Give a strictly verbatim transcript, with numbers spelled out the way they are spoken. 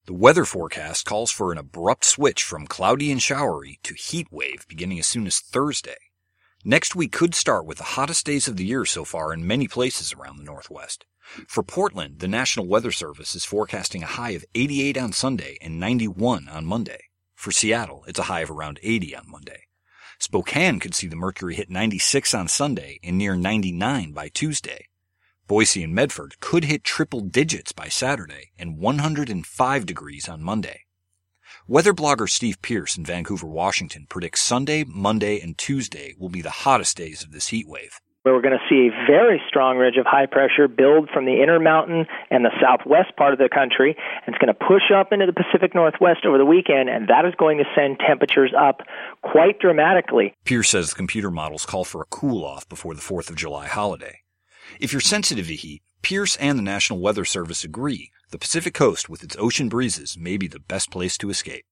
The weather forecast calls for an abrupt switch from cloudy and showery to heat wave beginning as soon as Thursday. Next week could start with the hottest days of the year so far in many places around the Northwest. For Portland, the National Weather Service is forecasting a high of eighty-eight on Sunday and ninety-one on Monday. For Seattle, it's a high of around eighty on Monday. Spokane could see the mercury hit ninety-six on Sunday and near ninety-nine by Tuesday. Boise and Medford could hit triple digits by Saturday and one hundred five degrees on Monday. Weather blogger Steve Pierce in Vancouver, Washington predicts Sunday, Monday, and Tuesday will be the hottest days of this heat wave. We're going to see a very strong ridge of high pressure build from the Intermountain and the southwest part of the country, and it's going to push up into the Pacific Northwest over the weekend, and that is going to send temperatures up quite dramatically. Pierce says the computer models call for a cool-off before the fourth of July holiday. If you're sensitive to heat, Pierce and the National Weather Service agree the Pacific Coast with its ocean breezes may be the best place to escape.